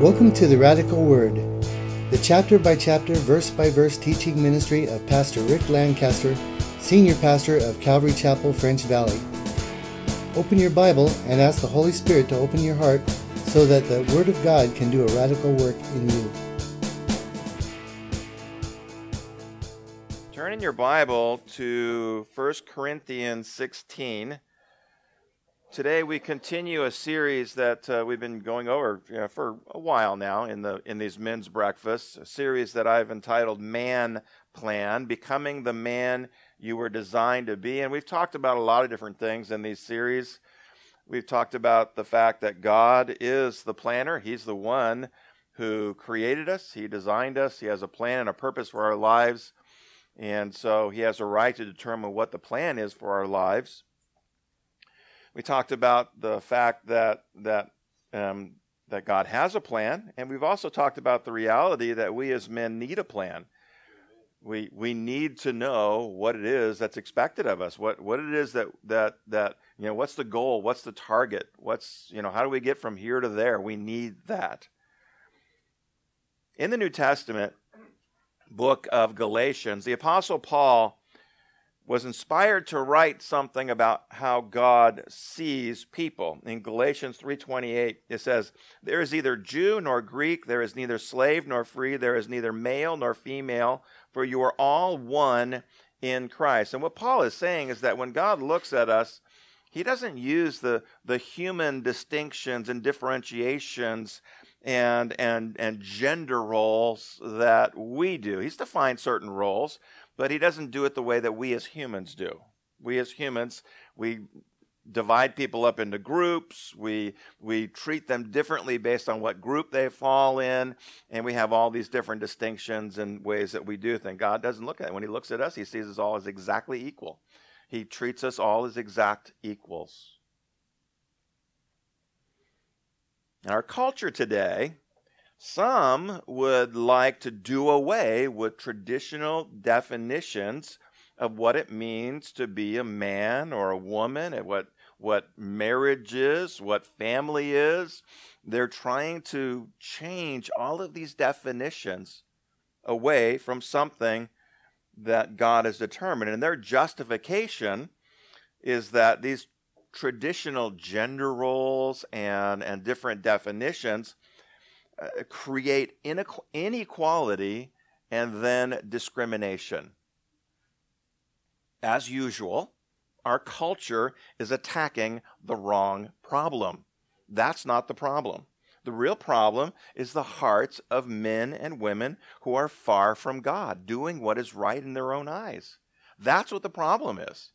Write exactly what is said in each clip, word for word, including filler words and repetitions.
Welcome to the Radical Word, the chapter by chapter, verse by verse teaching ministry of Pastor Rick Lancaster, Senior Pastor of Calvary Chapel, French Valley. Open your Bible and ask the Holy Spirit to open your heart so that the Word of God can do a radical work in you. Turn in your Bible to First Corinthians sixteen. Today we continue a series that uh, we've been going over you know, for a while now in the in these men's breakfasts, a series that I've entitled Man Plan, Becoming the Man You Were Designed to Be. And we've talked about a lot of different things in these series. We've talked about the fact that God is the planner. He's the one who created us. He designed us. He has a plan and a purpose for our lives. And so he has a right to determine what the plan is for our lives. We talked about the fact that that um, that God has a plan, and we've also talked about the reality that we as men need a plan. We we need to know what it is that's expected of us, what what it is that that that you know, what's the goal, what's the target, what's you know, how do we get from here to there? We need that. In the New Testament book of Galatians, the Apostle Paul was inspired to write something about how God sees people. In Galatians three twenty-eight, it says, "There is neither Jew nor Greek, there is neither slave nor free, there is neither male nor female, for you are all one in Christ." And what Paul is saying is that when God looks at us, he doesn't use the, the human distinctions and differentiations and, and, and gender roles that we do. He's defined certain roles, but he doesn't do it the way that we as humans do. We as humans, we divide people up into groups. We we treat them differently based on what group they fall in, and we have all these different distinctions and ways that we do things. God doesn't look at it. When he looks at us, he sees us all as exactly equal. He treats us all as exact equals. In our culture today, some would like to do away with traditional definitions of what it means to be a man or a woman, and what, what marriage is, what family is. They're trying to change all of these definitions away from something that God has determined. And their justification is that these traditional gender roles and, and different definitions Uh, create inequality and then discrimination. As usual, our culture is attacking the wrong problem. That's not the problem. The real problem is the hearts of men and women who are far from God, doing what is right in their own eyes. That's what the problem is.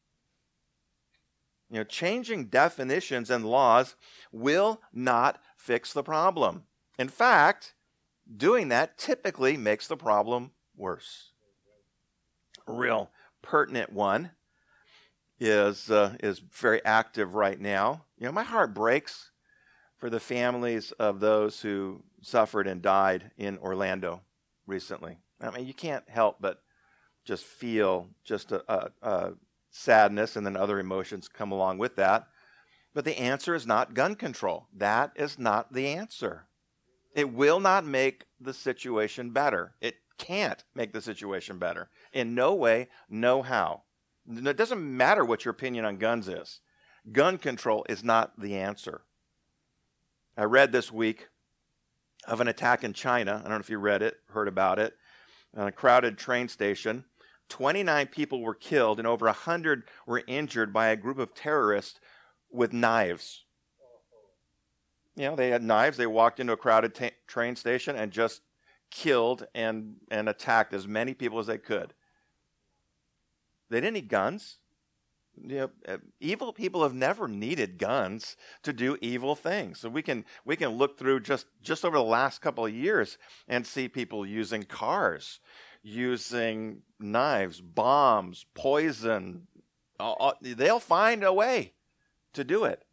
You know, changing definitions and laws will not fix the problem. In fact, doing that typically makes the problem worse. A real pertinent one is uh, is very active right now. You know, my heart breaks for the families of those who suffered and died in Orlando recently. I mean, you can't help but just feel just a, a, a sadness, and then other emotions come along with that. But the answer is not gun control. That is not the answer. It will not make the situation better. It can't make the situation better. In no way, no how. It doesn't matter what your opinion on guns is. Gun control is not the answer. I read this week of an attack in China. I don't know if you read it, heard about it. On a crowded train station. twenty-nine people were killed and over one hundred were injured by a group of terrorists with knives. You know, they had knives. They walked into a crowded ta- train station and just killed and, and attacked as many people as they could. They didn't need guns. You know, evil people have never needed guns to do evil things. So we can we can look through just, just over the last couple of years and see people using cars, using knives, bombs, poison. All, they'll find a way to do it.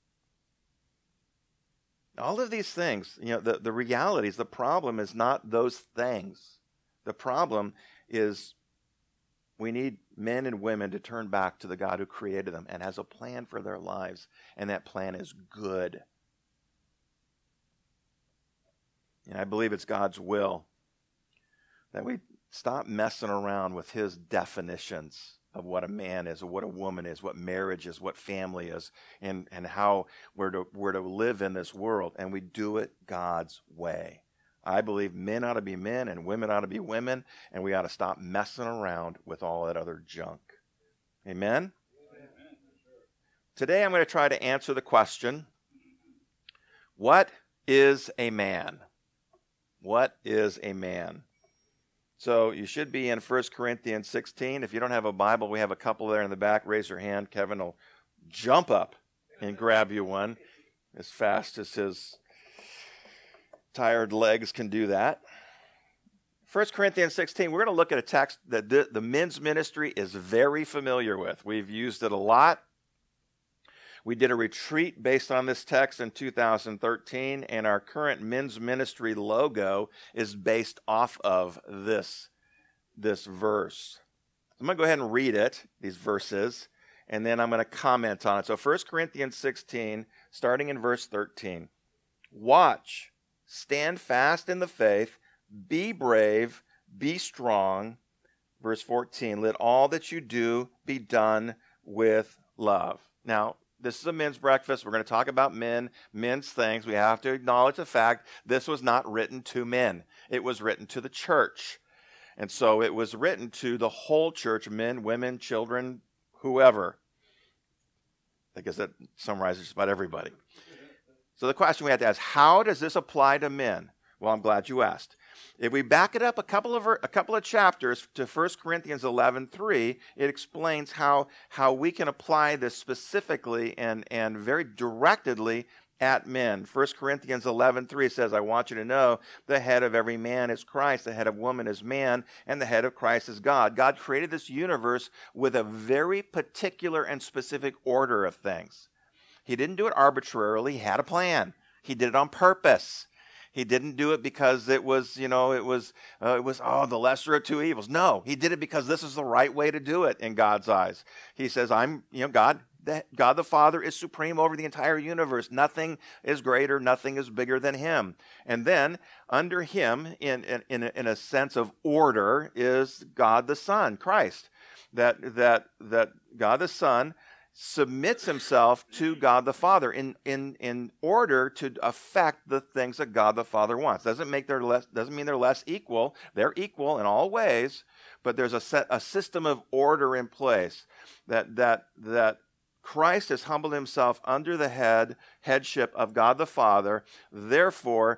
All of these things, you know, the, the realities, the problem is not those things. The problem is we need men and women to turn back to the God who created them and has a plan for their lives, and that plan is good. And I believe it's God's will that we stop messing around with his definitions of what a man is, or what a woman is, what marriage is, what family is, and, and how we're to, we're to live in this world. And we do it God's way. I believe men ought to be men and women ought to be women, and we ought to stop messing around with all that other junk. Amen? Amen. Today I'm going to try to answer the question, what is a man? What is a man? So you should be in First Corinthians sixteen. If you don't have a Bible, we have a couple there in the back. Raise your hand. Kevin will jump up and grab you one as fast as his tired legs can do that. First Corinthians sixteen, we're going to look at a text that the, the men's ministry is very familiar with. We've used it a lot. We did a retreat based on this text in two thousand thirteen, and our current men's ministry logo is based off of this, this verse. I'm going to go ahead and read it, these verses, and then I'm going to comment on it. So First Corinthians sixteen, starting in verse thirteen. Watch, stand fast in the faith, be brave, be strong. Verse fourteen, let all that you do be done with love. Now, this is a men's breakfast. We're going to talk about men, men's things. We have to acknowledge the fact this was not written to men. It was written to the church. And so it was written to the whole church, men, women, children, whoever. I guess that summarizes just about everybody. So the question we have to ask, how does this apply to men? Well, I'm glad you asked. If we back it up a couple of a couple of chapters to First Corinthians eleven three, it explains how, how we can apply this specifically and, and very directedly at men. First Corinthians eleven three says, I want you to know the head of every man is Christ, the head of woman is man, and the head of Christ is God. God created this universe with a very particular and specific order of things. He didn't do it arbitrarily. He had a plan. He did it on purpose. He didn't do it because it was, you know, it was, uh, it was, oh, the lesser of two evils. No, he did it because this is the right way to do it in God's eyes. He says, I'm, you know, God, the, God the Father is supreme over the entire universe. Nothing is greater, nothing is bigger than him. And then under him, in, in, in, a, in a sense of order, is God the Son, Christ. That, that, that God the Son submits himself to God the Father in, in, in order to affect the things that God the Father wants. Doesn't make their less, doesn't mean they're less equal. They're equal in all ways, but there's a set, a system of order in place that, that, that Christ has humbled himself under the head, headship of God the Father. Therefore,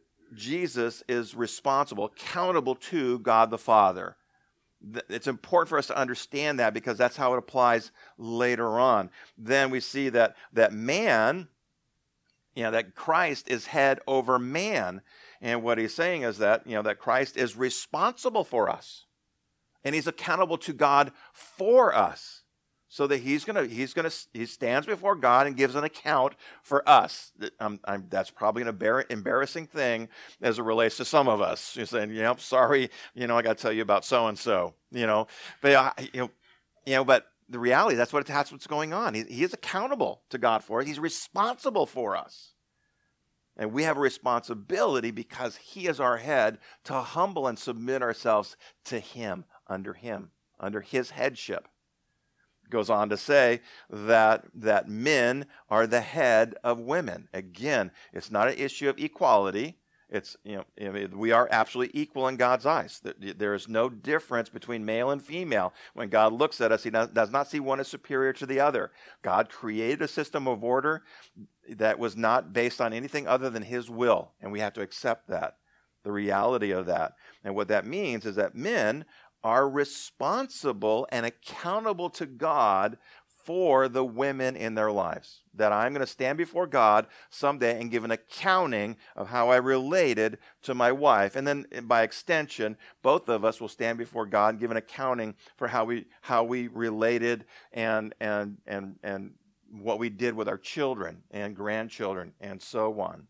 Jesus is responsible, accountable to God the Father. It's important for us to understand that because that's how it applies later on. Then we see that that man, you know, that Christ is head over man. And what he's saying is that, you know, that Christ is responsible for us. And he's accountable to God for us. So that he's gonna, he's gonna, he stands before God and gives an account for us. Um, I'm, that's probably an embar- embarrassing thing as it relates to some of us. You're saying, you know, sorry, you know, I got to tell you about so and so, you know, but uh, you know, you know, but the reality, that's what that's what's going on. He, he is accountable to God for it. He's responsible for us, and we have a responsibility because He is our head to humble and submit ourselves to Him, under Him, under His headship. Goes on to say that that men are the head of women. Again, it's not an issue of equality. It's, you know, we are absolutely equal in God's eyes. There is no difference between male and female. When God looks at us, He does not see one as superior to the other. God created a system of order that was not based on anything other than His will, and we have to accept that, the reality of that. And what that means is that men are responsible and accountable to God for the women in their lives. That I'm going to stand before God someday and give an accounting of how I related to my wife. And then by extension, both of us will stand before God and give an accounting for how we how we related and and and and what we did with our children and grandchildren and so on.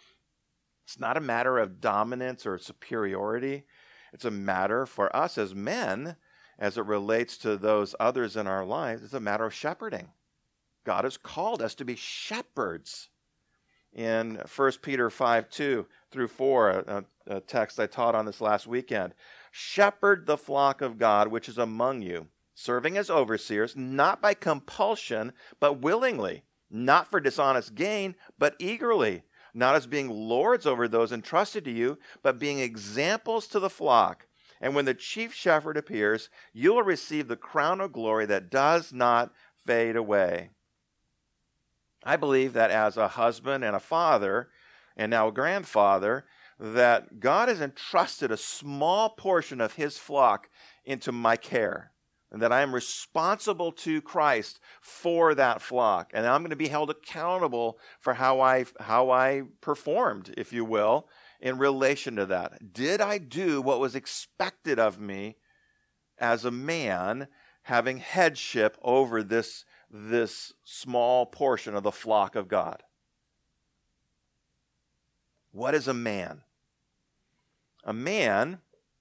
It's not a matter of dominance or superiority. It's a matter for us as men, as it relates to those others in our lives, it's a matter of shepherding. God has called us to be shepherds. in First Peter five, two through four, a, a text I taught on this last weekend. Shepherd the flock of God which is among you, serving as overseers, not by compulsion, but willingly, not for dishonest gain, but eagerly, not as being lords over those entrusted to you, but being examples to the flock. And when the chief shepherd appears, you will receive the crown of glory that does not fade away. I believe that as a husband and a father, and now a grandfather, that God has entrusted a small portion of his flock into my care, and that I am responsible to Christ for that flock, and I'm going to be held accountable for how I how I performed, if you will, in relation to that. Did I do what was expected of me as a man having headship over this this small portion of the flock of God? What is a man? A man,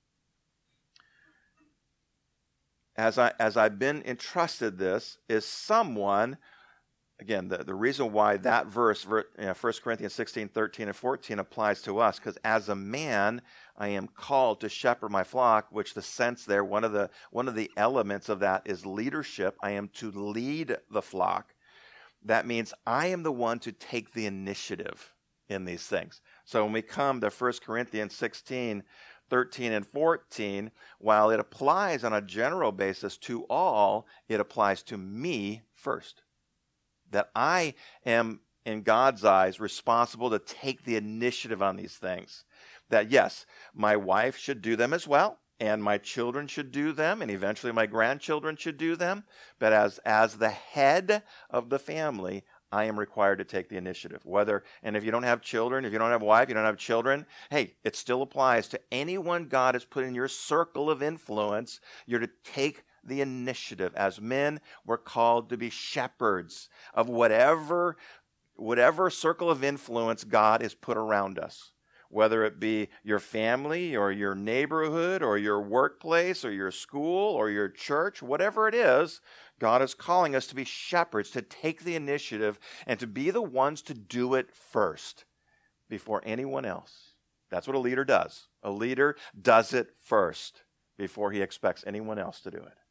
as I as I've been entrusted this, is someone. Again, the, the reason why that verse, you know, First Corinthians sixteen, thirteen, and fourteen applies to us, because as a man, I am called to shepherd my flock, which the sense there, one of the one of the elements of that is leadership. I am to lead the flock. That means I am the one to take the initiative in these things. So when we come to First Corinthians sixteen, thirteen, and fourteen, while it applies on a general basis to all, it applies to me first. That I am, in God's eyes, responsible to take the initiative on these things. That, yes, my wife should do them as well, and my children should do them, and eventually my grandchildren should do them. But as, as the head of the family, I am required to take the initiative. Whether, and if you don't have children, if you don't have a wife, you don't have children, hey, it still applies to anyone God has put in your circle of influence. You're to take the initiative. As men, we're called to be shepherds of whatever, whatever circle of influence God has put around us. Whether it be your family or your neighborhood or your workplace or your school or your church, whatever it is, God is calling us to be shepherds, to take the initiative and to be the ones to do it first before anyone else. That's what a leader does. A leader does it first before he expects anyone else to do it.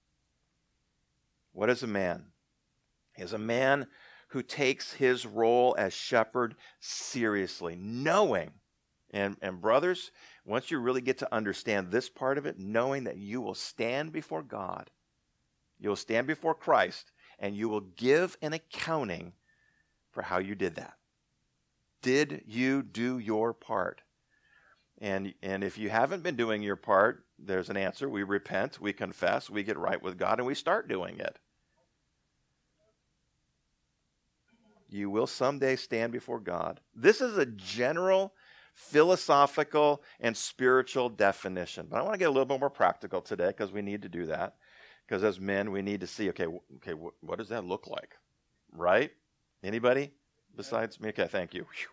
What is a man? He is a man who takes his role as shepherd seriously, knowing, and, and brothers, once you really get to understand this part of it, knowing that you will stand before God, you will stand before Christ, and you will give an accounting for how you did that. Did you do your part? And, and if you haven't been doing your part, there's an answer. We repent, we confess, we get right with God, and we start doing it. You will someday stand before God. This is a general philosophical and spiritual definition. But I want to get a little bit more practical today because we need to do that. Because as men, we need to see, okay, okay, wh- what does that look like? Right? Anybody besides me? Okay, thank you. Whew.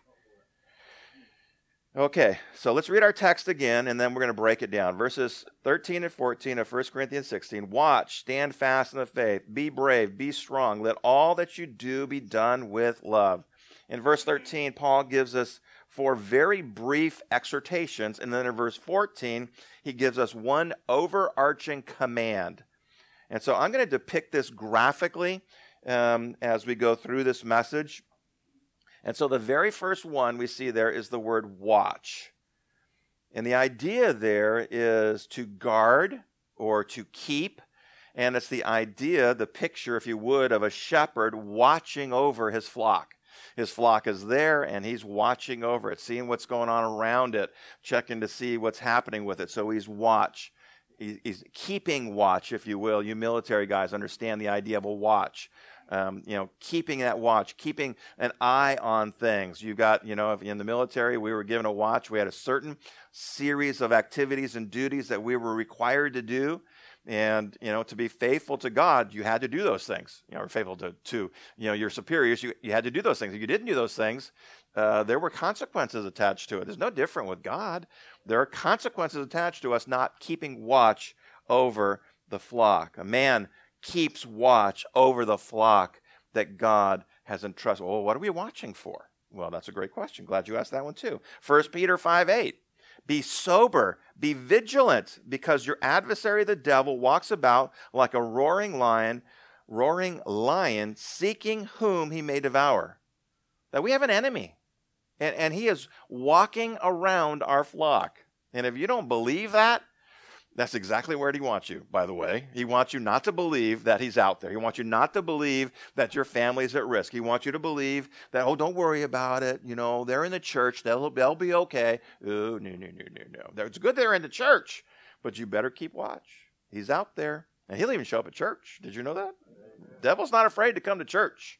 Okay, so let's read our text again, and then we're going to break it down. Verses thirteen and fourteen of First Corinthians sixteen. Watch, stand fast in the faith, be brave, be strong. Let all that you do be done with love. In verse thirteen, Paul gives us four very brief exhortations, and then in verse fourteen, he gives us one overarching command. And so I'm going to depict this graphically um, as we go through this message. And so the very first one we see there is the word watch. And the idea there is to guard or to keep. And it's the idea, the picture, if you would, of a shepherd watching over his flock. His flock is there, and he's watching over it, seeing what's going on around it, checking to see what's happening with it. So he's watch. He's keeping watch, if you will. You military guys understand the idea of a watch. Um, you know, keeping that watch, keeping an eye on things. You've got, you know, in the military, we were given a watch. We had a certain series of activities and duties that we were required to do. And, you know, to be faithful to God, you had to do those things. You know, or faithful to, to you know, your superiors, you, you had to do those things. If you didn't do those things, uh, there were consequences attached to it. There's no different with God. There are consequences attached to us not keeping watch over the flock. A man keeps watch over the flock that God has entrusted. Well, what are we watching for? Well, that's a great question. Glad you asked that one too. First Peter five eight. Be sober, be vigilant, because your adversary the devil walks about like a roaring lion, roaring lion, seeking whom he may devour. That we have an enemy, and, and he is walking around our flock. And if you don't believe that, that's exactly where he wants you, by the way. He wants you not to believe that he's out there. He wants you not to believe that your family's at risk. He wants you to believe that, oh, don't worry about it. You know, they're in the church. They'll, they'll be okay. Oh, no, no, no, no, no. It's good they're in the church, but you better keep watch. He's out there. And he'll even show up at church. Did you know that? The devil's not afraid to come to church.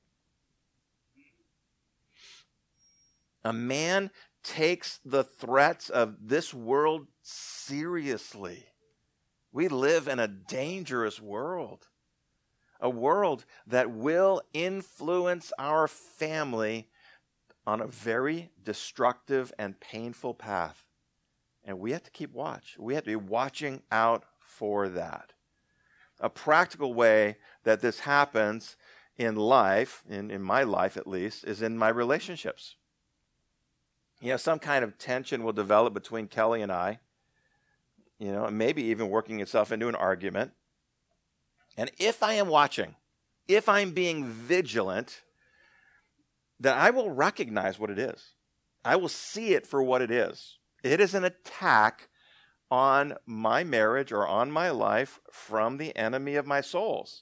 A man takes the threats of this world seriously. We live in a dangerous world, a world that will influence our family on a very destructive and painful path. And we have to keep watch. We have to be watching out for that. A practical way that this happens in life, in, in my life at least, is in my relationships. You know, some kind of tension will develop between Kelly and I, you know, and maybe even working itself into an argument. And if I am watching, if I'm being vigilant, then I will recognize what it is. I will see it for what it is. It is an attack on my marriage or on my life from the enemy of my souls.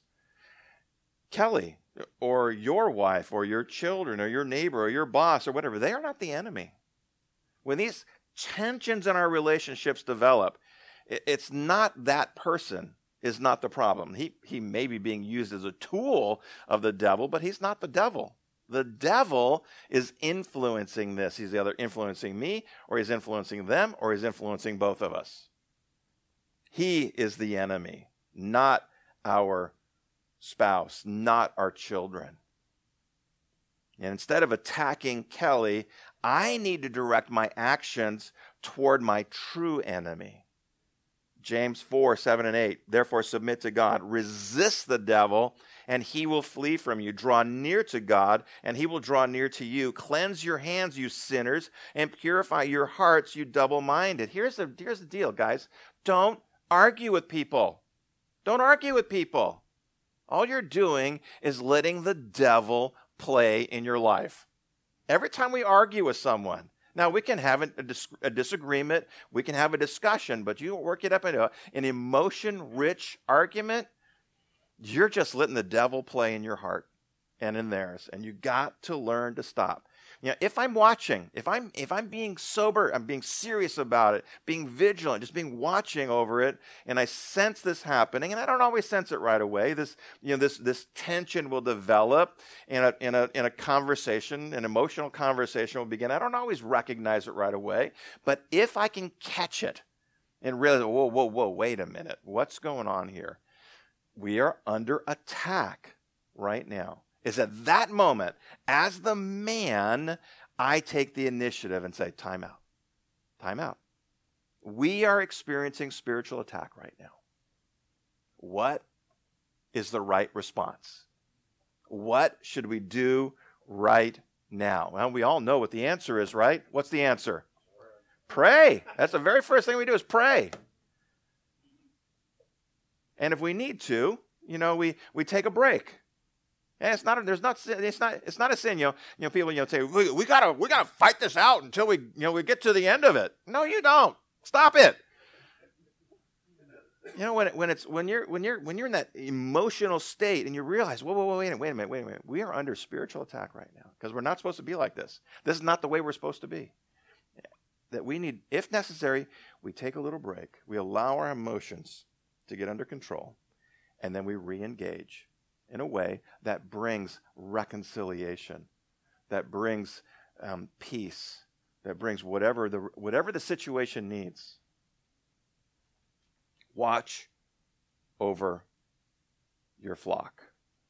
Kelly, or your wife, or your children, or your neighbor, or your boss, or whatever, they are not the enemy. When these tensions in our relationships develop, it's not that person is not the problem. He, he may be being used as a tool of the devil, but he's not the devil. The devil is influencing this. He's either influencing me, or he's influencing them, or he's influencing both of us. He is the enemy, not our spouse, not our children. And instead of attacking Kelly, I need to direct my actions toward my true enemy. James four, seven and eight. Therefore submit to God. Resist the devil, and he will flee from you. Draw near to God, and he will draw near to you. Cleanse your hands, you sinners, and purify your hearts, you double-minded. Here's the, here's the deal, guys. Don't argue with people. Don't argue with people. All you're doing is letting the devil play in your life. Every time we argue with someone, now we can have a, dis- a disagreement, we can have a discussion, but you work it up into an emotion-rich argument, you're just letting the devil play in your heart and in theirs, and you got to learn to stop. You know, if I'm watching, if I'm if I'm being sober, I'm being serious about it, being vigilant, just being watching over it, and I sense this happening, and I don't always sense it right away. This, you know, this this tension will develop in a in a in a conversation, an emotional conversation will begin. I don't always recognize it right away, but if I can catch it and realize, whoa, whoa, whoa, wait a minute, what's going on here? We are under attack right now. Is at that moment, as the man, I take the initiative and say, time out, time out. We are experiencing spiritual attack right now. What is the right response? What should we do right now? Well, we all know what the answer is, right? What's the answer? Pray. That's the very first thing we do is pray. And if we need to, you know, we, we take a break. And it's not. There's not. It's not. It's not a sin. You know. You know. People. You know. Say we, we gotta. We gotta fight this out until we. You know. We get to the end of it. No, you don't. Stop it. You know. When it, when it's when you're when you're when you're in that emotional state and you realize, whoa, whoa, whoa, wait a minute, wait a minute, wait a minute. We are under spiritual attack right now because we're not supposed to be like this. This is not the way we're supposed to be. That we need, if necessary, we take a little break. We allow our emotions to get under control, and then we re-engage in a way that brings reconciliation, that brings um, peace, that brings whatever the whatever the situation needs. Watch over your flock.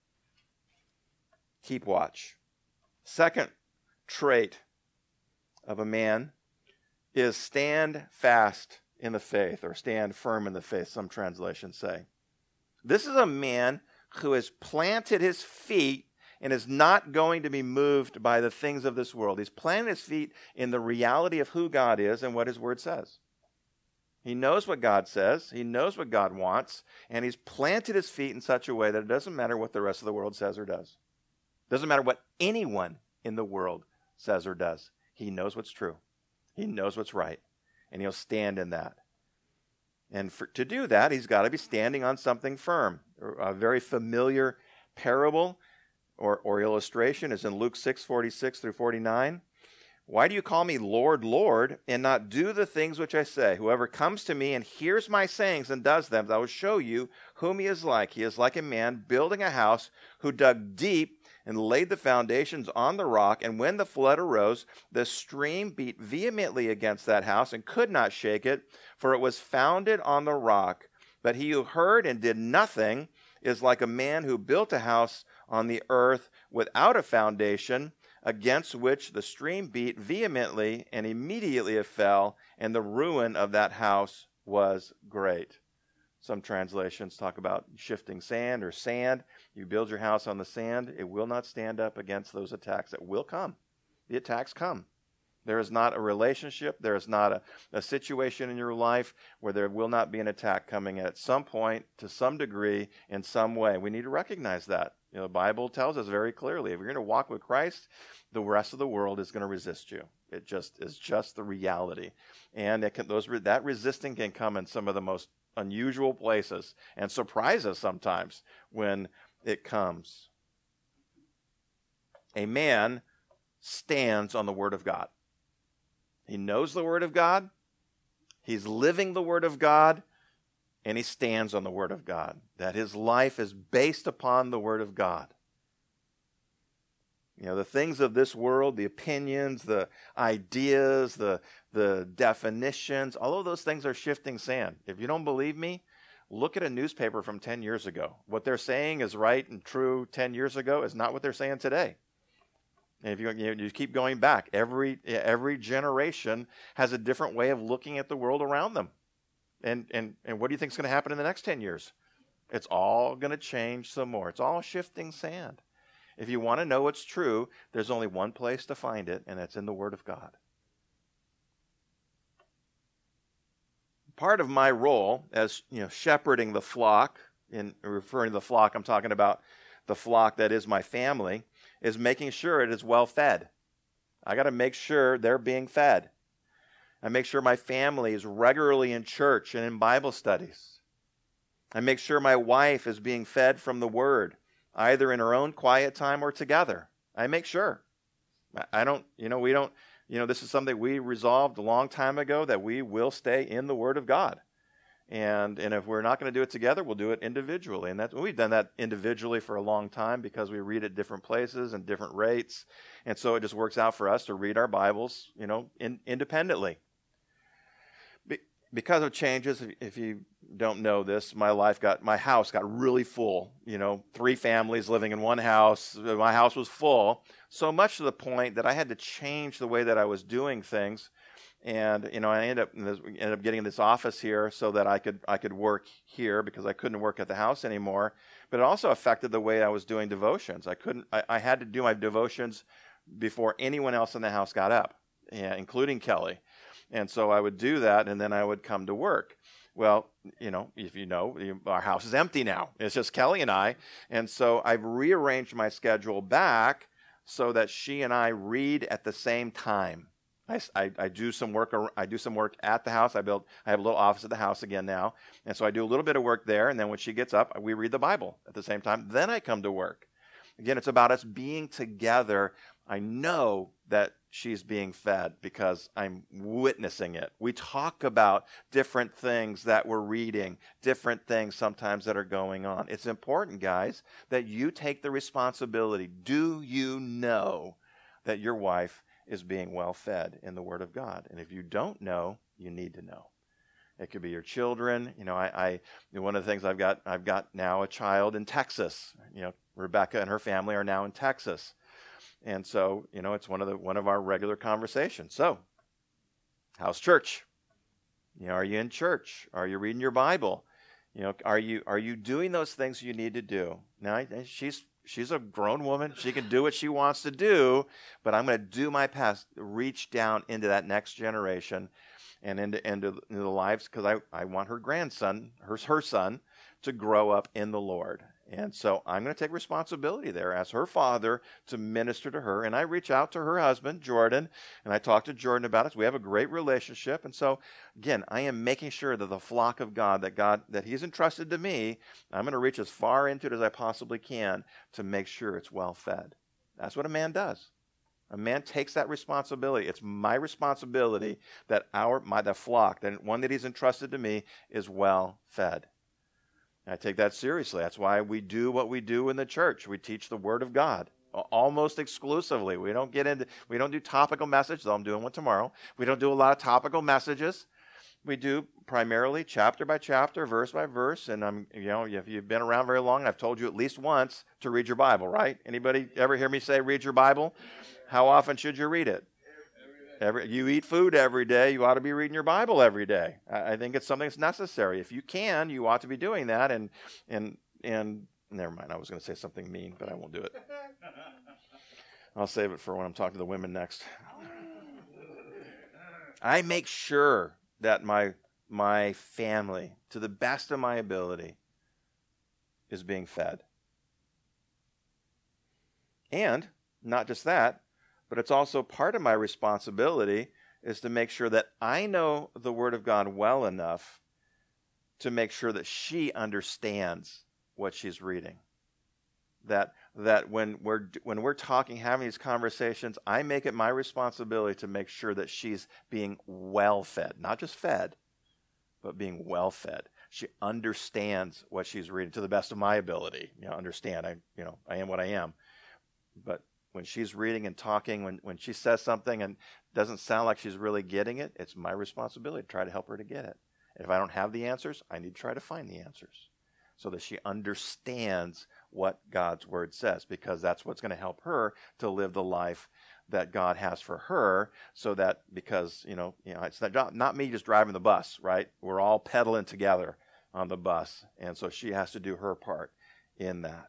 Keep watch. Second trait of a man is stand fast in the faith, or stand firm in the faith, some translations say. This is a man who has planted his feet and is not going to be moved by the things of this world. He's planted his feet in the reality of who God is and what his word says. He knows what God says. He knows what God wants. And he's planted his feet in such a way that it doesn't matter what the rest of the world says or does. It doesn't matter what anyone in the world says or does. He knows what's true. He knows what's right. And he'll stand in that. And for, to do that, he's got to be standing on something firm. A very familiar parable or, or illustration is in Luke six, forty-six through forty-nine. Why do you call me Lord, Lord, and not do the things which I say? Whoever comes to me and hears my sayings and does them, I will show you whom he is like. He is like a man building a house who dug deep and laid the foundations on the rock. And when the flood arose, the stream beat vehemently against that house and could not shake it, for it was founded on the rock. But he who heard and did nothing is like a man who built a house on the earth without a foundation, against which the stream beat vehemently, and immediately it fell, and the ruin of that house was great. Some translations talk about shifting sand or sand. You build your house on the sand, it will not stand up against those attacks that will come. The attacks come. There is not a relationship, there is not a, a situation in your life where there will not be an attack coming at some point, to some degree, in some way. We need to recognize that. You know, the Bible tells us very clearly, if you're going to walk with Christ, the rest of the world is going to resist you. It just is just the reality. And it can, those that resisting can come in some of the most unusual places and surprise us sometimes when it comes. A man stands on the Word of God. He knows the Word of God. He's living the Word of God. And he stands on the Word of God. That his life is based upon the Word of God. You know, the things of this world, the opinions, the ideas, the, the definitions, all of those things are shifting sand. If you don't believe me, look at a newspaper from ten years ago. What they're saying is right and true ten years ago is not what they're saying today. And if you, you, know, you keep going back, every, every generation has a different way of looking at the world around them. And, and, and what do you think is going to happen in the next ten years? It's all going to change some more. It's all shifting sand. If you want to know what's true, there's only one place to find it, and that's in the Word of God. Part of my role as, you know, shepherding the flock, in referring to the flock, I'm talking about the flock that is my family, is making sure it is well fed. I got to make sure they're being fed. I make sure my family is regularly in church and in Bible studies. I make sure my wife is being fed from the Word, either in her own quiet time or together. I make sure. I don't, you know, we don't, you know, this is something we resolved a long time ago, that we will stay in the Word of God. And and if we're not going to do it together, we'll do it individually. And that's, we've done that individually for a long time because we read at different places and different rates. And so it just works out for us to read our Bibles, you know, in, independently. Be, because of changes, if, if you don't know this, my life got, my house got really full. You know, three families living in one house. My house was full, so much to the point that I had to change the way that I was doing things. And, you know, I ended up, ended up getting this office here so that I could I could work here because I couldn't work at the house anymore. But it also affected the way I was doing devotions. I couldn't, I, I had to do my devotions before anyone else in the house got up, yeah, including Kelly. And so I would do that, and then I would come to work. Well, you know, if you know, our house is empty now. It's just Kelly and I. And so I've rearranged my schedule back so that she and I read at the same time. I, I, I do some work. I do some work at the house. I build. I have a little office at the house again now, and so I do a little bit of work there. And then when she gets up, we read the Bible at the same time. Then I come to work. Again, it's about us being together. I know that she's being fed because I'm witnessing it. We talk about different things that we're reading, different things sometimes that are going on. It's important, guys, that you take the responsibility. Do you know that your wife is being well fed in the Word of God? And if you don't know, you need to know. It could be your children. You know, I, I you know, one of the things I've got, I've got now a child in Texas. You know, Rebecca and her family are now in Texas, and so you know, it's one of the one of our regular conversations. So, how's church? You know, are you in church? Are you reading your Bible? You know, are you are you doing those things you need to do? Now, she's she's a grown woman. She can do what she wants to do, but I'm going to do my best, reach down into that next generation and into, into, into the lives, because I, I want her grandson, her, her son, to grow up in the Lord. And so I'm going to take responsibility there as her father to minister to her. And I reach out to her husband, Jordan, and I talk to Jordan about it. We have a great relationship. And so, again, I am making sure that the flock of God, that God, that he's entrusted to me, I'm going to reach as far into it as I possibly can to make sure it's well fed. That's what a man does. A man takes that responsibility. It's my responsibility that our, my, the flock, that one that he's entrusted to me, is well fed. I take that seriously. That's why we do what we do in the church. We teach the Word of God almost exclusively. We don't get into, we don't do topical messages, though I'm doing one tomorrow. We don't do a lot of topical messages. We do primarily chapter by chapter, verse by verse. And I'm, you know, if you've been around very long, I've told you at least once to read your Bible, right? Anybody ever hear me say read your Bible? How often should you read it? Every, you eat food every day, you ought to be reading your Bible every day. I, I think it's something that's necessary. If you can, you ought to be doing that. And and and never mind, I was going to say something mean, but I won't do it. I'll save it for when I'm talking to the women next. I make sure that my my family, to the best of my ability, is being fed. And not just that, but it's also part of my responsibility is to make sure that I know the Word of God well enough to make sure that she understands what she's reading. That that when we're when we're talking, having these conversations, I make it my responsibility to make sure that she's being well fed, not just fed, but being well fed. She understands what she's reading to the best of my ability. You know, understand I you know I am what I am, but when she's reading and talking, when, when she says something and doesn't sound like she's really getting it, it's my responsibility to try to help her to get it. And if I don't have the answers, I need to try to find the answers so that she understands what God's Word says, because that's what's going to help her to live the life that God has for her, so that because, you know, you know, it's not, not me just driving the bus, right? We're all pedaling together on the bus. And so she has to do her part in that.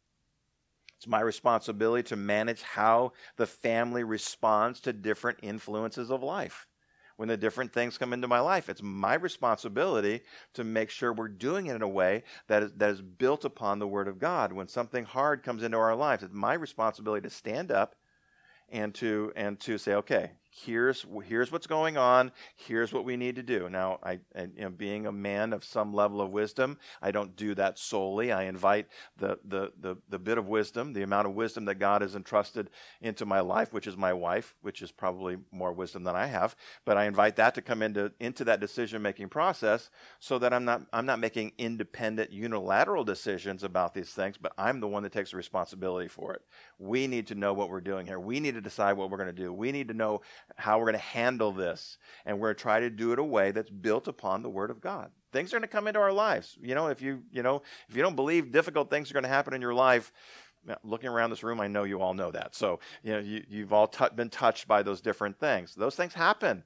It's my responsibility to manage how the family responds to different influences of life. When the different things come into my life, it's my responsibility to make sure we're doing it in a way that is, that is built upon the Word of God. When something hard comes into our lives, it's my responsibility to stand up and to and to say, okay, here's here's what's going on. Here's what we need to do. Now, I, I you know, being a man of some level of wisdom, I don't do that solely. I invite the, the the the bit of wisdom, the amount of wisdom that God has entrusted into my life, which is my wife, which is probably more wisdom than I have. But I invite that to come into into that decision making process, so that I'm not I'm not making independent, unilateral decisions about these things, but I'm the one that takes the responsibility for it. We need to know what we're doing here. We need to decide what we're going to do. We need to know how we're going to handle this, and we're going to try to do it a way that's built upon the Word of God. Things are going to come into our lives. You know, if you you know if you don't believe difficult things are going to happen in your life, looking around this room, I know you all know that. So you know you, you've all t- been touched by those different things. Those things happen.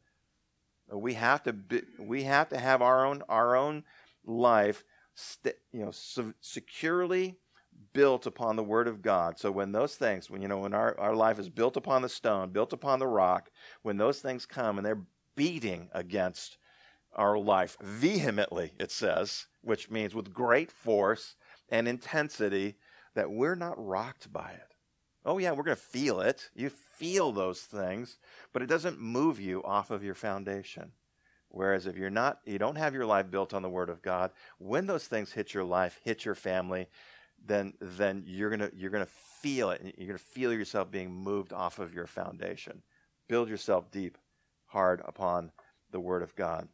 We have to be, we have to have our own our own life, st- you know, se- securely built upon the Word of God. So when those things, when you know, when our, our life is built upon the stone, built upon the rock, when those things come and they're beating against our life vehemently, it says, which means with great force and intensity, that we're not rocked by it. Oh yeah, we're going to feel it. You feel those things, but it doesn't move you off of your foundation. Whereas if you're not, you don't have your life built on the Word of God, when those things hit your life, hit your family, then then you're gonna you're gonna feel it. You're gonna feel yourself being moved off of your foundation. Build yourself deep, hard upon the Word of God.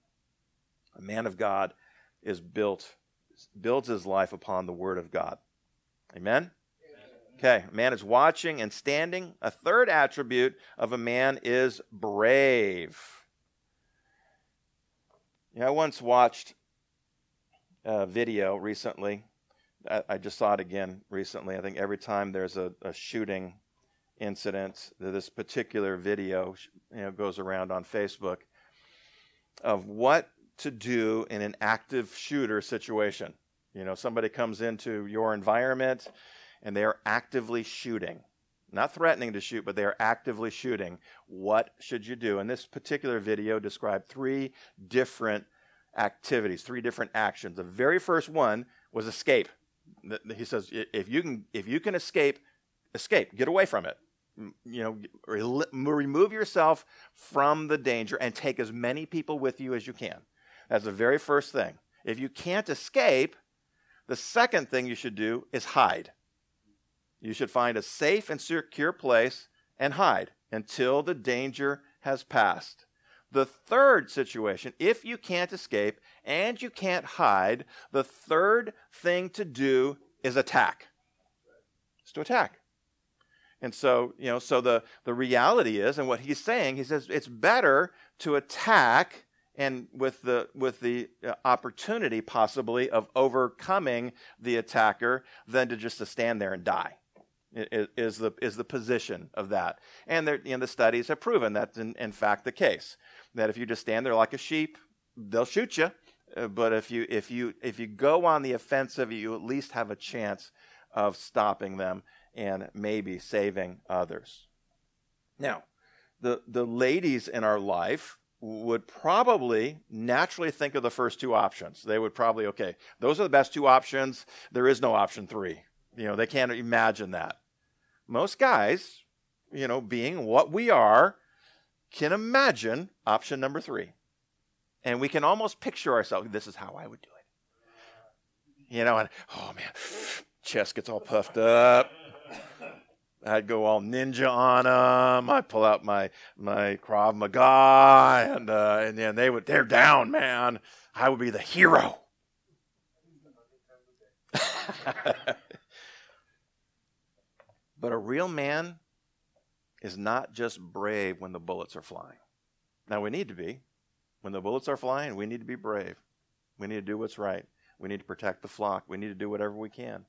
A man of God is built, builds his life upon the Word of God. Amen? Okay, a man is watching and standing. A third attribute of a man is brave. You know, I once watched a video recently. I just saw it again recently. I think every time there's a, a shooting incident, this particular video, you know, goes around on Facebook of what to do in an active shooter situation. You know, somebody comes into your environment and they are actively shooting. Not threatening to shoot, but they are actively shooting. What should you do? And this particular video described three different activities, three different actions. The very first one was escape. He says, if you can, if you can escape, escape, get away from it. You know, re- remove yourself from the danger and take as many people with you as you can. That's the very first thing. If you can't escape, the second thing you should do is hide. You should find a safe and secure place and hide until the danger has passed. The third situation, if you can't escape and you can't hide, the third thing to do is attack. Is to attack. And so, you know, so the, the reality is, and what he's saying, he says it's better to attack and with the with the opportunity possibly of overcoming the attacker than to just to stand there and die. Is the is the position of that, and there, you know, the studies have proven that's in, in fact the case. That if you just stand there like a sheep, they'll shoot you. Uh, but if you if you if you go on the offensive, you at least have a chance of stopping them and maybe saving others. Now, the the ladies in our life would probably naturally think of the first two options. They would probably, okay, those are the best two options. There is no option three. You know, they can't imagine that. Most guys, you know, being what we are, can imagine option number three. And we can almost picture ourselves, this is how I would do it. You know, and, oh man, chest gets all puffed up. I'd go all ninja on them. I'd pull out my my Krav Maga, and uh, and then they would, they're down, man. I would be the hero. But a real man is not just brave when the bullets are flying. Now, we need to be. When the bullets are flying, we need to be brave. We need to do what's right. We need to protect the flock. We need to do whatever we can.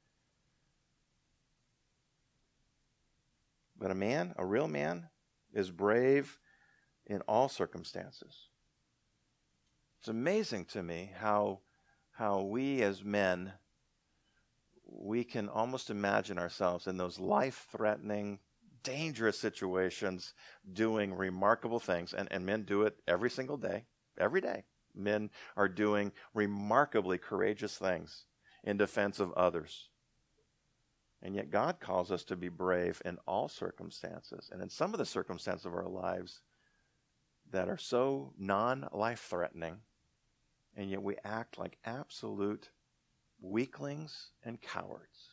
But a man, a real man, is brave in all circumstances. It's amazing to me how, how we as men, we can almost imagine ourselves in those life-threatening, dangerous situations doing remarkable things. And, and men do it every single day, every day. Men are doing remarkably courageous things in defense of others. And yet God calls us to be brave in all circumstances. And in some of the circumstances of our lives that are so non-life-threatening, and yet we act like absolute weaklings and cowards.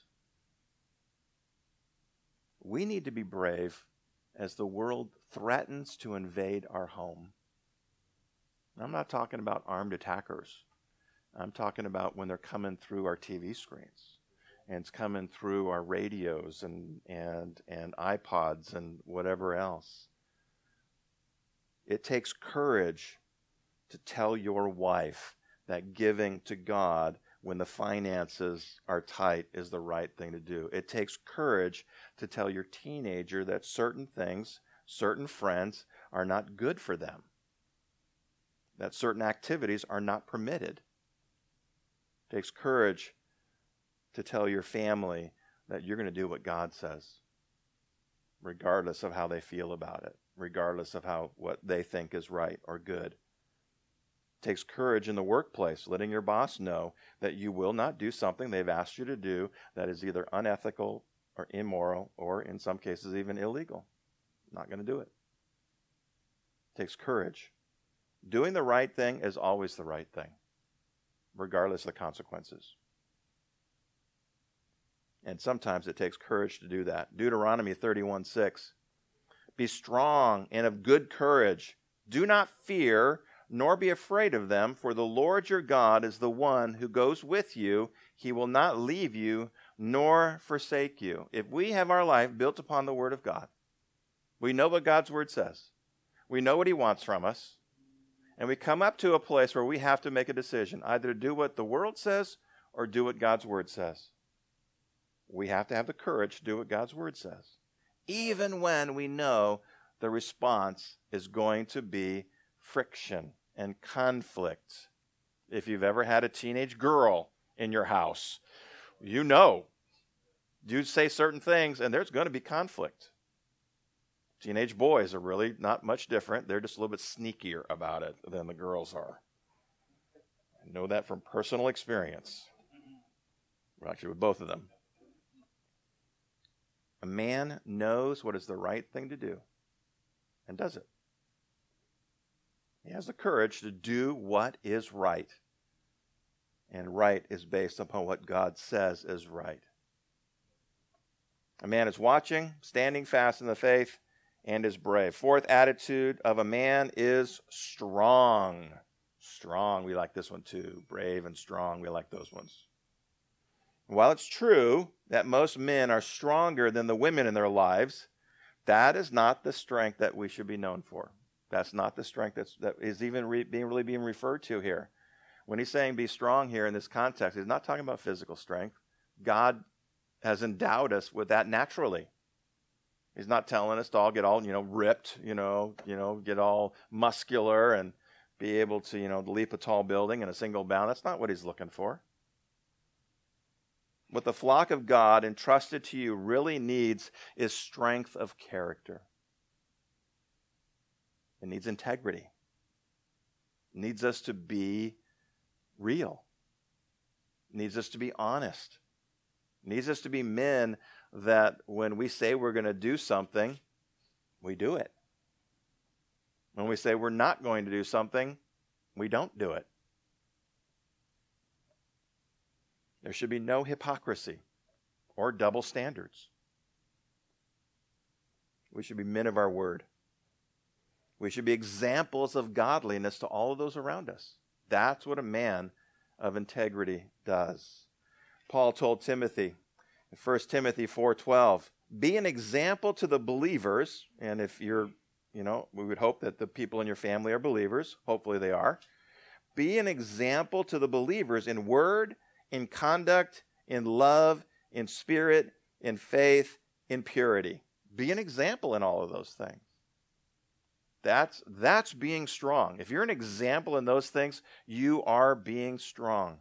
We need to be brave as the world threatens to invade our home. I'm not talking about armed attackers. I'm talking about when they're coming through our T V screens, and it's coming through our radios and and and iPods and whatever else. It takes courage to tell your wife that giving to God when the finances are tight is the right thing to do. It takes courage to tell your teenager that certain things, certain friends are not good for them, that certain activities are not permitted. It takes courage to tell your family that you're going to do what God says, regardless of how they feel about it, regardless of how what they think is right or good. It takes courage in the workplace, letting your boss know that you will not do something they've asked you to do that is either unethical or immoral or in some cases even illegal. Not going to do it. It takes courage. Doing the right thing is always the right thing, regardless of the consequences. And sometimes it takes courage to do that. Deuteronomy thirty-one six. Be strong and of good courage. Do not fear, nor be afraid of them, for the Lord your God is the one who goes with you. He will not leave you nor forsake you. If we have our life built upon the Word of God, we know what God's Word says. We know what He wants from us. And we come up to a place where we have to make a decision, either to do what the world says or do what God's Word says. We have to have the courage to do what God's Word says, even when we know the response is going to be friction and conflict. If you've ever had a teenage girl in your house, you know do say certain things, and there's going to be conflict. Teenage boys are really not much different. They're just a little bit sneakier about it than the girls are. I know that from personal experience. Well, actually, with both of them. A man knows what is the right thing to do and does it. He has the courage to do what is right. And right is based upon what God says is right. A man is watching, standing fast in the faith, and is brave. Fourth attitude of a man is strong. Strong, we like this one too. Brave and strong, we like those ones. While it's true that most men are stronger than the women in their lives, that is not the strength that we should be known for. That's not the strength that's, that is even re, being really being referred to here. When he's saying be strong here in this context, he's not talking about physical strength. God has endowed us with that naturally. He's not telling us to all get all, you know, ripped, you know, you know, get all muscular and be able to, you know, leap a tall building in a single bound. That's not what he's looking for. What the flock of God entrusted to you really needs is strength of character. It needs integrity. It needs us to be real. It needs us to be honest. It needs us to be men that when we say we're going to do something, we do it. When we say we're not going to do something, we don't do it. There should be no hypocrisy or double standards. We should be men of our word. We should be examples of godliness to all of those around us. That's what a man of integrity does. Paul told Timothy in First Timothy four twelve, be an example to the believers, and if you're, you know, we would hope that the people in your family are believers. Hopefully they are. Be an example to the believers in word, in conduct, in love, in spirit, in faith, in purity. Be an example in all of those things. That's, that's being strong. If you're an example in those things, you are being strong.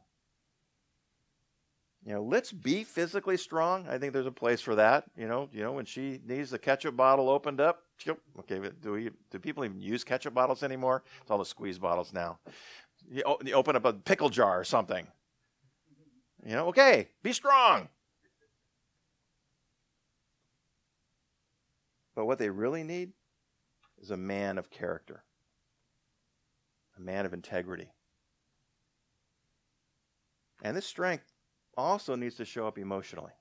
You know, let's be physically strong. I think there's a place for that. You know, you know, when she needs the ketchup bottle opened up. Okay, do we? Do people even use ketchup bottles anymore? It's all the squeeze bottles now. You, you open up a pickle jar or something. You know, okay, be strong. But what they really need is a man of character, a man of integrity. And this strength also needs to show up emotionally.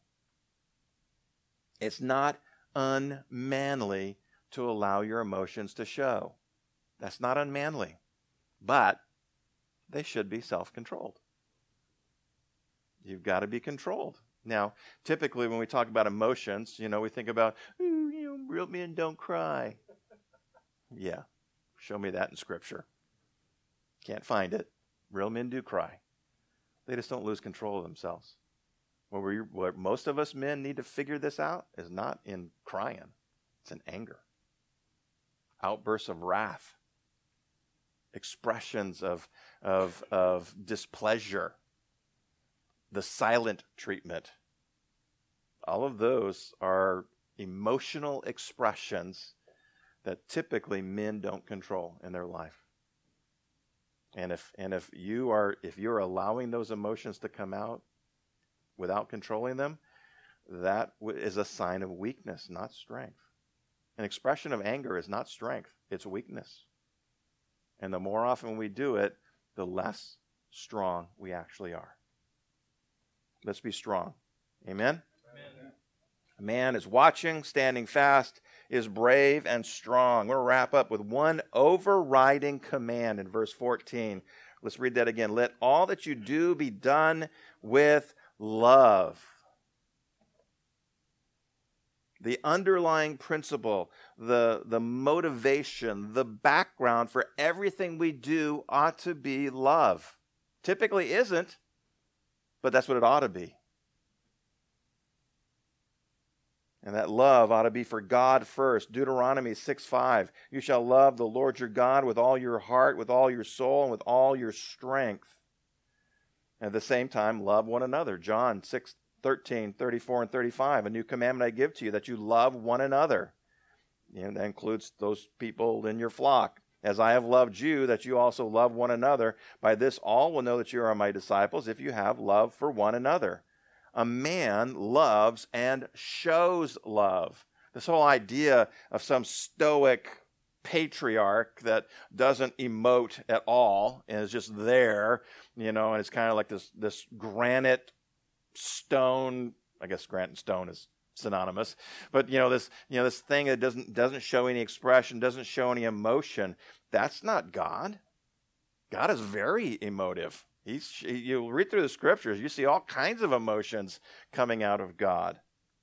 It's not unmanly to allow your emotions to show. That's not unmanly. But they should be self-controlled. You've got to be controlled. Now, typically when we talk about emotions, you know, we think about, ooh, you know, real men don't cry. Yeah, show me that in Scripture. Can't find it. Real men do cry. They just don't lose control of themselves. Where, we, where most of us men need to figure this out is not in crying. It's in anger. Outbursts of wrath. Expressions of, of, of displeasure. The silent treatment. All of those are emotional expressions that typically men don't control in their life. And if and if you are if you're allowing those emotions to come out without controlling them, that is a sign of weakness, not strength. An expression of anger is not strength, it's weakness. And the more often we do it, the less strong we actually are. Let's be strong. Amen? Amen. A man is watching, standing fast, is brave and strong. We're going to wrap up with one overriding command in verse fourteen. Let's read that again. Let all that you do be done with love. The underlying principle, the, the motivation, the background for everything we do ought to be love. Typically isn't, but that's what it ought to be. And that love ought to be for God first. Deuteronomy six five. You shall love the Lord your God with all your heart, with all your soul, and with all your strength. And at the same time, love one another. John six thirteen, thirty-four, and thirty-five, a new commandment I give to you, that you love one another. You know, that includes those people in your flock. As I have loved you, that you also love one another. By this all will know that you are my disciples, if you have love for one another. A man loves and shows love. This whole idea of some stoic patriarch that doesn't emote at all and is just there, you know, and it's kind of like this, this granite stone. I guess granite and stone is synonymous, but you know, this, you know, this thing that doesn't, doesn't show any expression, doesn't show any emotion. That's not God. God is very emotive. He's, you read through the scriptures, you see all kinds of emotions coming out of God.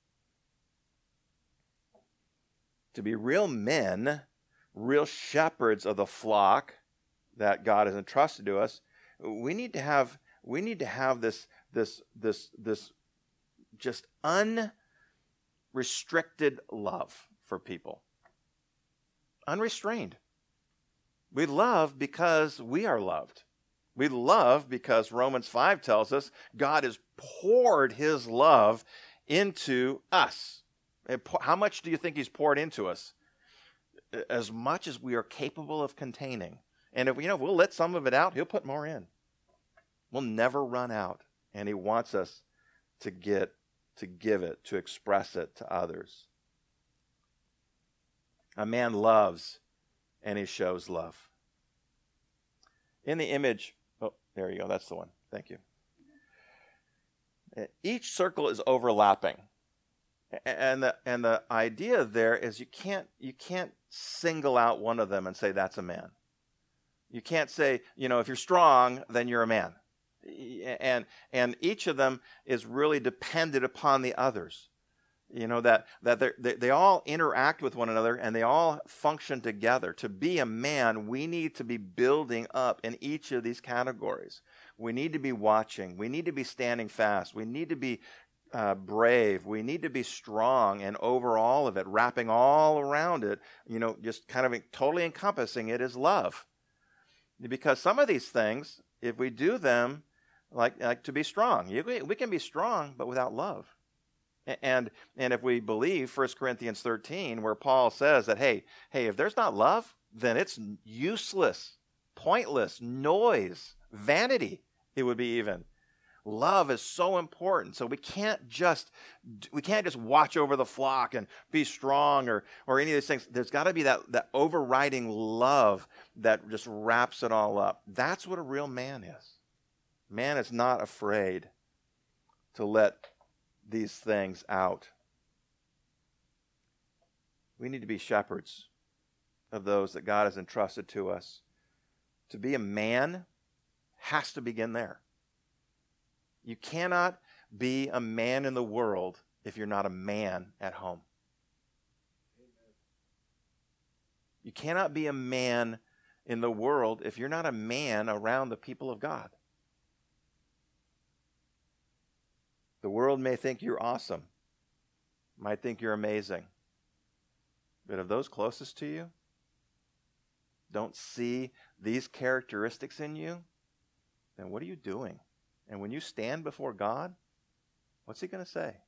To be real men, real shepherds of the flock that God has entrusted to us, we need to have we need to have this this this this just unrestricted love for people. Unrestrained. We love because we are loved. We love because Romans five tells us God has poured his love into us. How much do you think he's poured into us? As much as we are capable of containing. And if you know, we'll let some of it out, he'll put more in. We'll never run out. And he wants us to get, to give it, to express it to others. A man loves and he shows love. In the image, oh, there you go, that's the one. Thank you. Each circle is overlapping. And the and the idea there is you can't you can't single out one of them and say that's a man. You can't say, you know, if you're strong, then you're a man. And and each of them is really dependent upon the others. You know, that that they they all interact with one another and they all function together. To be a man, we need to be building up in each of these categories. We need to be watching. We need to be standing fast. We need to be Uh, brave. We need to be strong, and over all of it, wrapping all around it, you know, just kind of totally encompassing it is love. Because some of these things, if we do them, like like to be strong, you, we can be strong, but without love. And and if we believe First Corinthians thirteen, where Paul says that, hey, hey, if there's not love, then it's useless, pointless, noise, vanity, it would be even. Love is so important. So we can't just we can't just watch over the flock and be strong or or any of these things. There's got to be that, that overriding love that just wraps it all up. That's what a real man is. Man is not afraid to let these things out. We need to be shepherds of those that God has entrusted to us. To be a man has to begin there. You cannot be a man in the world if you're not a man at home. You cannot be a man in the world if you're not a man around the people of God. The world may think you're awesome, might think you're amazing. But if those closest to you don't see these characteristics in you, then what are you doing? And when you stand before God, what's he going to say?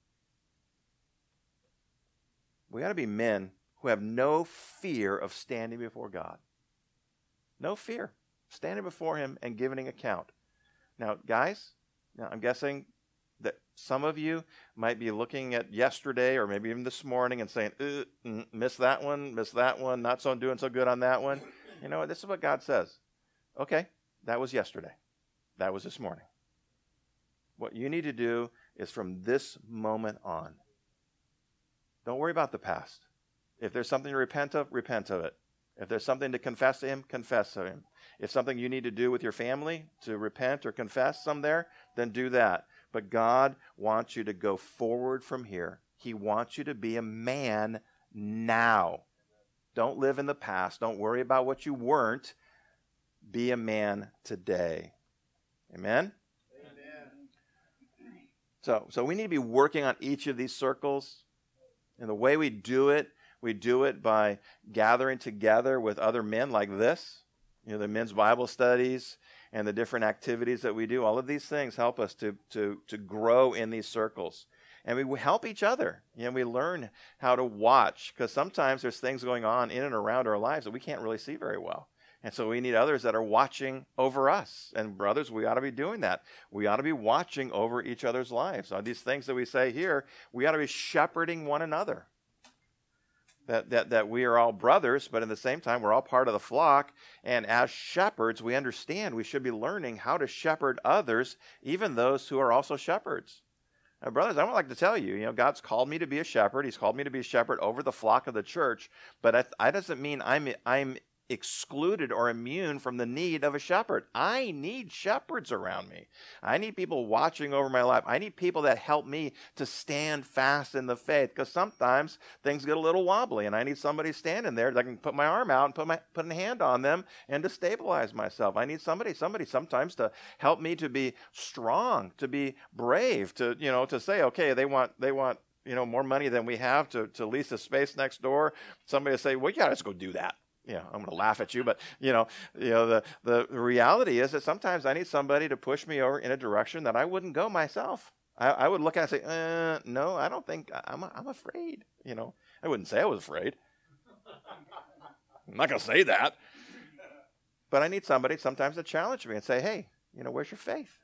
We got to be men who have no fear of standing before God. No fear. Standing before him and giving an account. Now, guys, now I'm guessing that some of you might be looking at yesterday or maybe even this morning and saying, mm, miss that one, miss that one, not so doing so good on that one. You know, this is what God says. Okay, that was yesterday. That was this morning. What you need to do is from this moment on. Don't worry about the past. If there's something to repent of, repent of it. If there's something to confess to him, confess to him. If something you need to do with your family to repent or confess some there, then do that. But God wants you to go forward from here. He wants you to be a man now. Don't live in the past. Don't worry about what you weren't. Be a man today. Amen? So, so we need to be working on each of these circles. And the way we do it, we do it by gathering together with other men like this. You know, the men's Bible studies. and the different activities that we do. All of these things help us to to to grow in these circles. And we help each other. You know, we learn how to watch, because sometimes there's things going on in and around our lives that we can't really see very well. And so we need others that are watching over us. And brothers, we ought to be doing that. We ought to be watching over each other's lives. Now, these things that we say here, we ought to be shepherding one another. That, that, that we are all brothers, but at the same time, we're all part of the flock. And as shepherds, we understand we should be learning how to shepherd others, even those who are also shepherds. Now, brothers, I would like to tell you, you know, God's called me to be a shepherd. He's called me to be a shepherd over the flock of the church. But that, that doesn't mean I'm I'm excluded or immune from the need of a shepherd. I need shepherds around me. I need people watching over my life. I need people that help me to stand fast in the faith, because sometimes things get a little wobbly, and I need somebody standing there that I can put my arm out and put my put a hand on them and to stabilize myself. I need somebody, somebody sometimes to help me to be strong, to be brave, to, you know, to say, okay, they want they want you know more money than we have to to lease a space next door. Somebody to say, well, yeah, let's go do that. Yeah, I'm going to laugh at you, but you know, you know, the, the reality is that sometimes I need somebody to push me over in a direction that I wouldn't go myself. I, I would look at it and say, uh, no, I don't think, I'm I'm afraid. You know, I wouldn't say I was afraid. I'm not going to say that. But I need somebody sometimes to challenge me and say, hey, you know, where's your faith?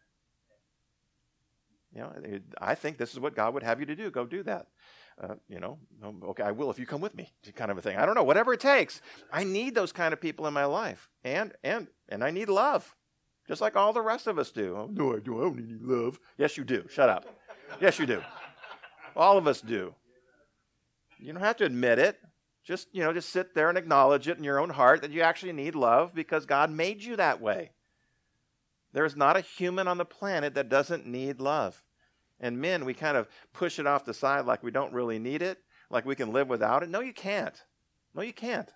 You know, I think this is what God would have you to do. Go do that. Uh, you know, okay, I will if you come with me, kind of a thing. I don't know, whatever it takes. I need those kind of people in my life, and and and I need love, just like all the rest of us do. Oh, no, I don't. I don't need love. Yes, you do. Shut up. Yes, you do. All of us do. You don't have to admit it. Just you know, just sit there and acknowledge it in your own heart that you actually need love, because God made you that way. There is not a human on the planet that doesn't need love. And men, we kind of push it off the side like we don't really need it, like we can live without it. No, you can't. No, you can't.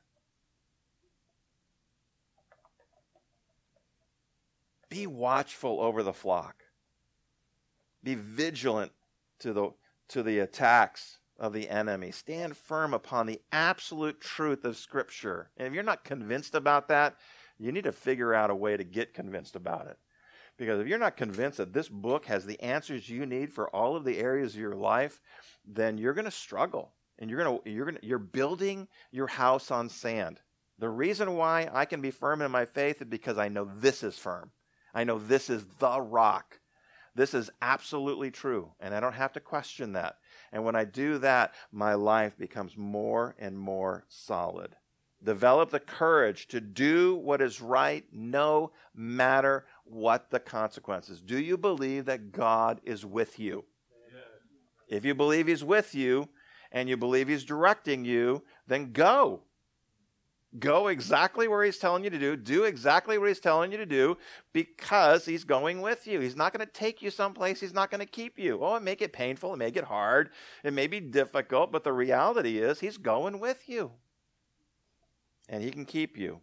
Be watchful over the flock. Be vigilant to the, to the attacks of the enemy. Stand firm upon the absolute truth of Scripture. And if you're not convinced about that, you need to figure out a way to get convinced about it. Because if you're not convinced that this book has the answers you need for all of the areas of your life, then you're going to struggle, and you're going to you're going to you're building your house on sand. The reason why I can be firm in my faith is because I know this is firm. I know this is the rock. This is absolutely true, and I don't have to question that. And when I do that, my life becomes more and more solid. Develop the courage to do what is right no matter what the consequences. Do you believe that God is with you? Yes. If you believe He's with you and you believe He's directing you, then go. Go exactly where He's telling you to do. Do exactly what He's telling you to do, because He's going with you. He's not going to take you someplace He's not going to keep you. Oh, it may get painful. It may get hard. It may be difficult, but the reality is He's going with you. And He can keep you.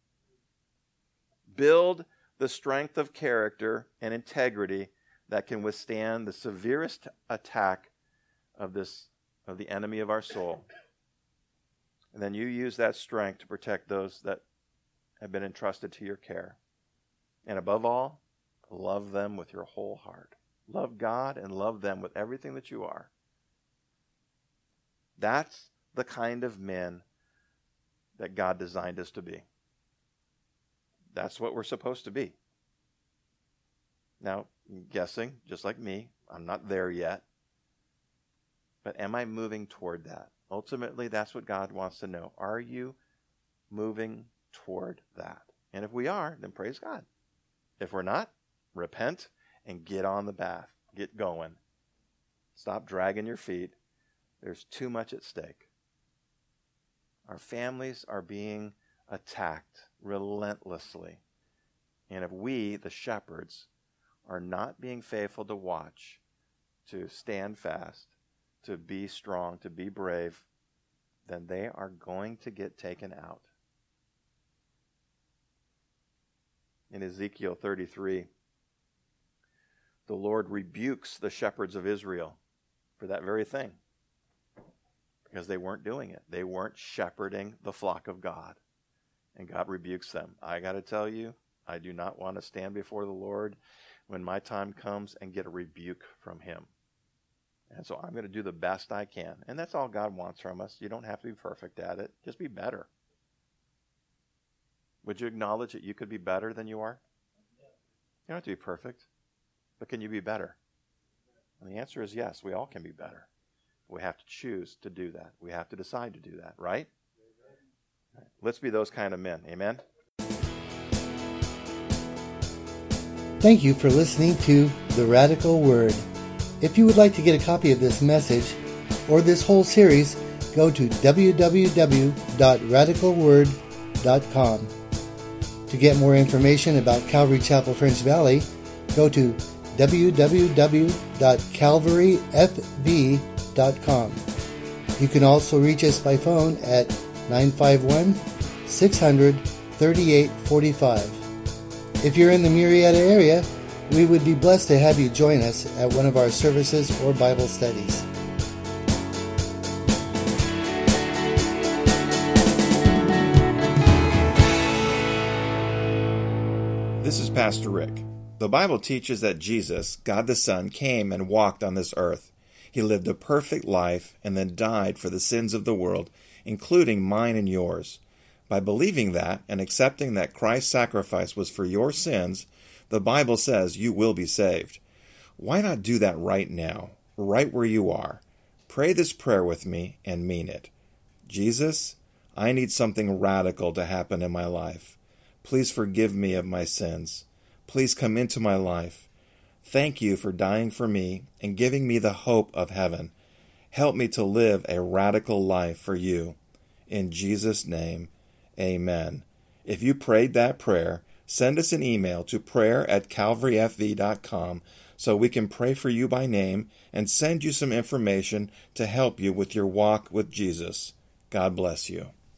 Build the strength of character and integrity that can withstand the severest attack of this of the enemy of our soul. And then you use that strength to protect those that have been entrusted to your care. And above all, love them with your whole heart. Love God and love them with everything that you are. That's the kind of men that God designed us to be. That's what we're supposed to be. Now, I'm guessing, just like me, I'm not there yet. But am I moving toward that? Ultimately, that's what God wants to know. Are you moving toward that? And if we are, then praise God. If we're not, repent and get on the path. Get going. Stop dragging your feet. There's too much at stake. Our families are being attacked relentlessly. And if we, the shepherds, are not being faithful to watch, to stand fast, to be strong, to be brave, then they are going to get taken out. In Ezekiel thirty-three, the Lord rebukes the shepherds of Israel for that very thing. Because they weren't doing it. They weren't shepherding the flock of God. And God rebukes them. I got to tell you, I do not want to stand before the Lord when my time comes and get a rebuke from him. And so I'm going to do the best I can. And that's all God wants from us. You don't have to be perfect at it. Just be better. Would you acknowledge that you could be better than you are? You don't have to be perfect. But can you be better? And the answer is yes, we all can be better. We have to choose to do that. We have to decide to do that, right? Right. Let's be those kind of men. Amen? Thank you for listening to The Radical Word. If you would like to get a copy of this message or this whole series, go to w w w dot radical word dot com. To get more information about Calvary Chapel French Valley, go to w w w dot calvary f v dot com. You can also reach us by phone at nine five one, six hundred, thirty-eight forty-five. If you're in the Murrieta area, we would be blessed to have you join us at one of our services or Bible studies. This is Pastor Rick. The Bible teaches that Jesus, God the Son, came and walked on this earth. He lived a perfect life and then died for the sins of the world, including mine and yours. By believing that and accepting that Christ's sacrifice was for your sins, the Bible says you will be saved. Why not do that right now, right where you are? Pray this prayer with me and mean it. Jesus, I need something radical to happen in my life. Please forgive me of my sins. Please come into my life. Thank you for dying for me and giving me the hope of heaven. Help me to live a radical life for you. In Jesus' name, amen. If you prayed that prayer, send us an email to prayer at calvary f v dot com so we can pray for you by name and send you some information to help you with your walk with Jesus. God bless you.